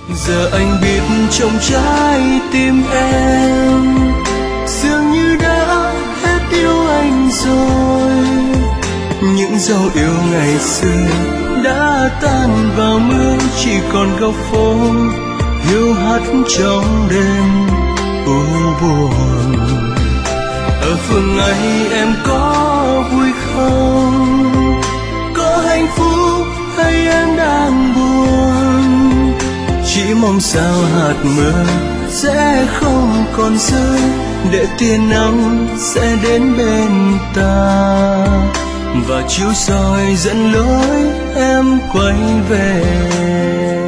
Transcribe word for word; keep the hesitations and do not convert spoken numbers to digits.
Giờ anh biết trong trái tim em dường như đã hết yêu anh rồi. Những dấu yêu ngày xưa đã tan vào mưa, chỉ còn góc phố hiu hắt trong đêm u buồn. Ở phương ấy em có vui không? Có hạnh phúc hay em đang buồn? Chỉ mong sao hạt mưa sẽ không còn rơi, để tia nắng sẽ đến bên ta và chiếu soi dẫn lối em quay về.